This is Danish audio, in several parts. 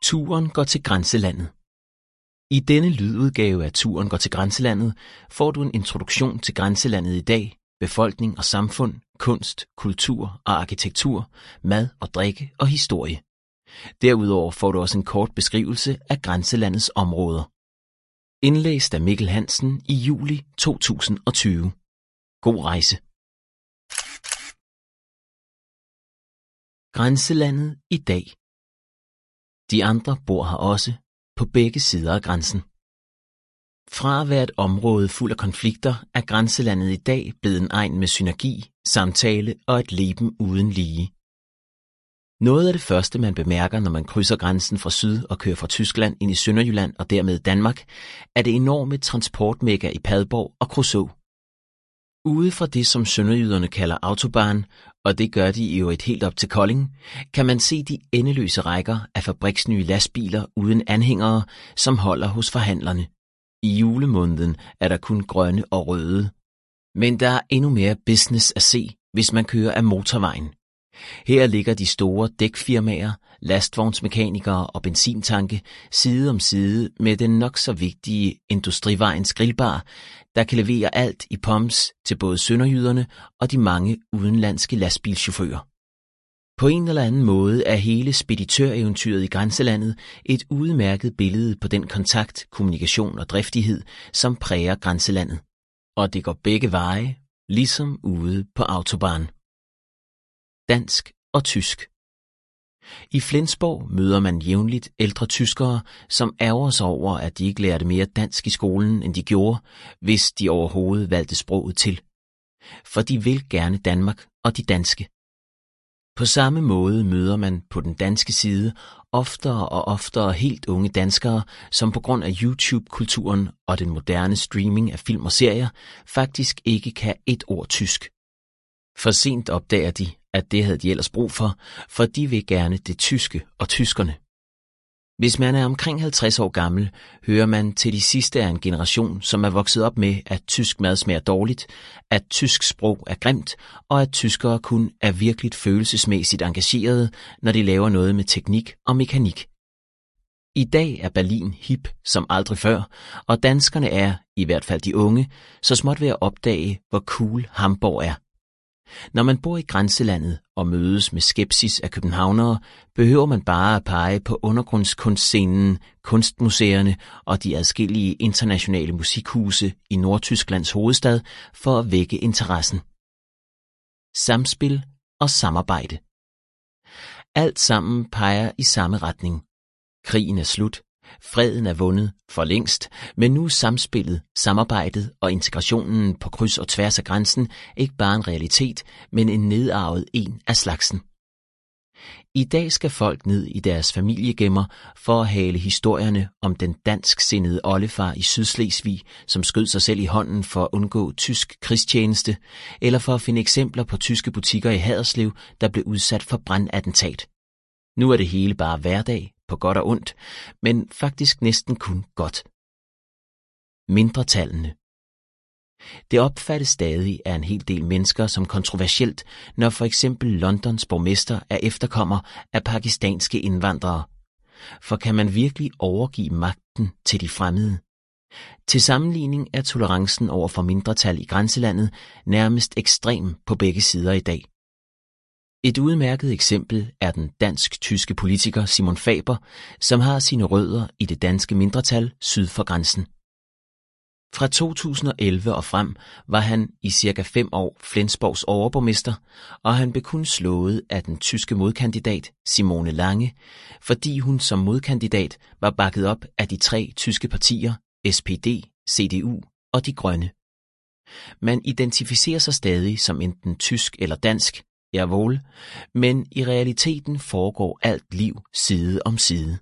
Turen går til grænselandet. I denne lydudgave af Turen går til grænselandet får du en introduktion til grænselandet i dag, befolkning og samfund, kunst, kultur og arkitektur, mad og drikke og historie. Derudover får du også en kort beskrivelse af grænselandets områder. Indlæst af Mikkel Hansen i juli 2020. God rejse. Grænselandet i dag. De andre bor her også, på begge sider af grænsen. Fra at være et område fuld af konflikter, er grænselandet i dag blevet en egn med synergi, samtale og et leben uden lige. Noget af det første, man bemærker, når man krydser grænsen fra syd og kører fra Tyskland ind i Sønderjylland og dermed Danmark, er det enorme transportmega i Padborg og Kruså. Ude fra det, som sønderjyderne kalder autobahn, og det gør de i øvrigt helt op til Kolding, kan man se de endeløse rækker af fabriksnye lastbiler uden anhængere, som holder hos forhandlerne. I julemåneden er der kun grønne og røde. Men der er endnu mere business at se, hvis man kører af motorvejen. Her ligger de store dækfirmaer, lastvognsmekanikere og benzintanke side om side med den nok så vigtige Industrivejens grillbar, der kan levere alt i pommes til både sønderjyderne og de mange udenlandske lastbilchauffører. På en eller anden måde er hele speditøreventyret i grænselandet et udmærket billede på den kontakt, kommunikation og driftighed, som præger grænselandet. Og det går begge veje, ligesom ude på autobahn. Dansk og tysk. I Flensborg møder man jævnligt ældre tyskere, som ærger sig over, at de ikke lærte mere dansk i skolen, end de gjorde, hvis de overhovedet valgte sproget til. For de vil gerne Danmark og de danske. På samme måde møder man på den danske side oftere og oftere helt unge danskere, som på grund af YouTube-kulturen og den moderne streaming af film og serier faktisk ikke kan et ord tysk. For sent opdager de, at det havde de ellers brug for de vil gerne det tyske og tyskerne. Hvis man er omkring 50 år gammel, hører man til de sidste af en generation, som er vokset op med, at tysk mad smager dårligt, at tysk sprog er grimt, og at tyskere kun er virkelig følelsesmæssigt engagerede, når de laver noget med teknik og mekanik. I dag er Berlin hip som aldrig før, og danskerne er, i hvert fald de unge, så småt ved at opdage, hvor cool Hamborg er. Når man bor i grænselandet og mødes med skepsis af københavnere, behøver man bare at pege på undergrundskunstscenen, kunstmuseerne og de adskillige internationale musikhuse i Nordtysklands hovedstad for at vække interessen. Samspil og samarbejde. Alt sammen peger i samme retning. Krigen er slut. Freden er vundet for længst, men nu er samspillet, samarbejdet og integrationen på kryds og tværs af grænsen ikke bare en realitet, men en nedarvet en af slagsen. I dag skal folk ned i deres familiegemmer for at hale historierne om den dansksindede oldefar i Sydslesvig, som skød sig selv i hånden for at undgå tysk krigstjeneste, eller for at finde eksempler på tyske butikker i Haderslev, der blev udsat for brandattentat. Nu er det hele bare hverdag, på godt og ondt, men faktisk næsten kun godt. Mindretallene. Det opfattes stadig af en hel del mennesker som kontroversielt, når for eksempel Londons borgmester er efterkommer af pakistanske indvandrere. For kan man virkelig overgive magten til de fremmede? Til sammenligning er tolerancen over for mindretal i grænselandet nærmest ekstrem på begge sider i dag. Et udmærket eksempel er den dansk-tyske politiker Simon Faber, som har sine rødder i det danske mindretal syd for grænsen. Fra 2011 og frem var han i cirka 5 år Flensborgs overborgmester, og han blev kun slået af den tyske modkandidat Simone Lange, fordi hun som modkandidat var bakket op af de 3 tyske partier SPD, CDU og De Grønne. Man identificerer sig stadig som enten tysk eller dansk, jawohl, men i realiteten foregår alt liv side om side.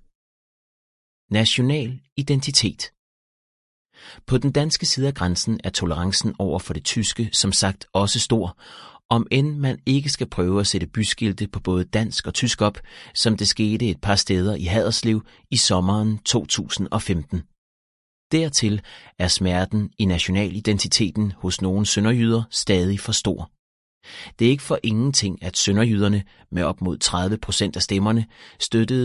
National identitet. På den danske side af grænsen er tolerancen over for det tyske som sagt også stor, om end man ikke skal prøve at sætte byskilte på både dansk og tysk op, som det skete et par steder i Haderslev i sommeren 2015. Dertil er smerten i nationalidentiteten hos nogle sønderjyder stadig for stor. Det er ikke for ingenting, at sønderjyderne med op mod 30% af stemmerne støttede